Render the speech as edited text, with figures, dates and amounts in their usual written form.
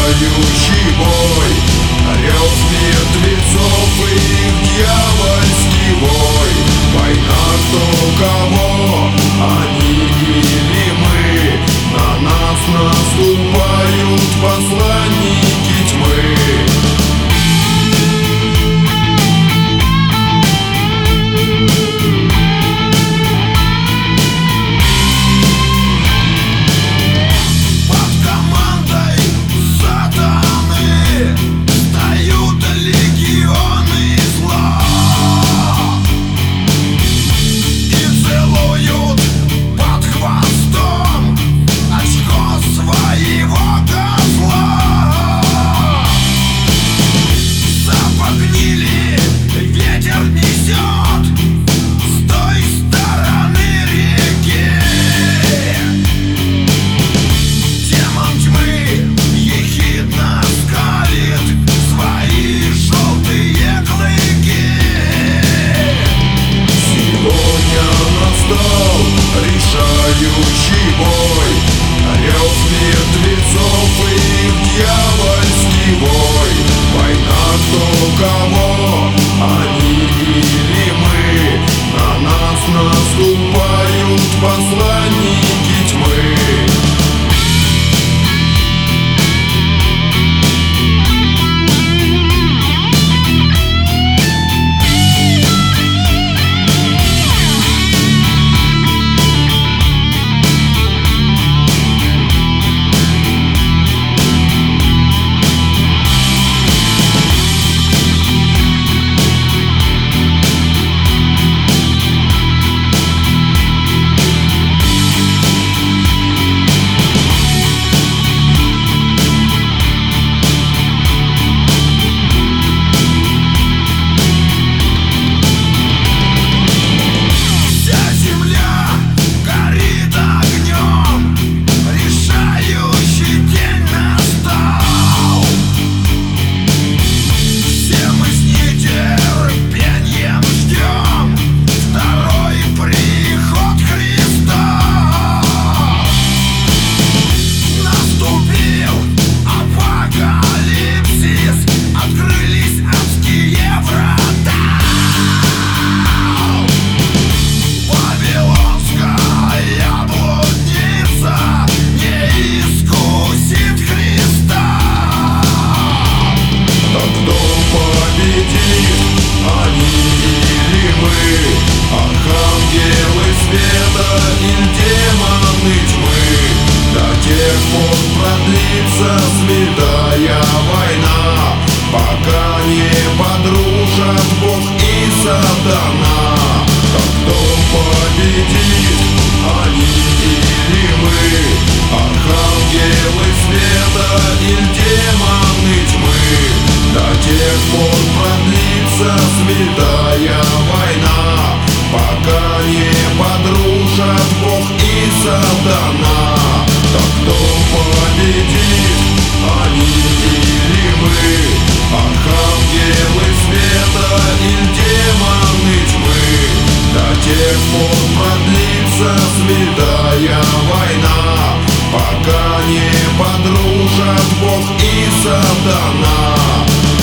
решающий бой, рев мертвецов и их дьявольский вой. Война кто кого, они или мы. На нас наступают посланники тьмы. Решающий бой, рев мертвецов и их дьявольский вой. Война кто кого, они или мы. На нас наступают посланники тьмы. Продлится святая война, пока не подружат Бог и сатана. Так кто победит, они или мы? Архангелы света или демоны тьмы? До тех пор продлится святая война, пока не подружат Бог и сатана. Так кто победит, они или мы? Архангелы света или демоны тьмы? До тех пор продлится святая война, пока не подружат Бог и сатана.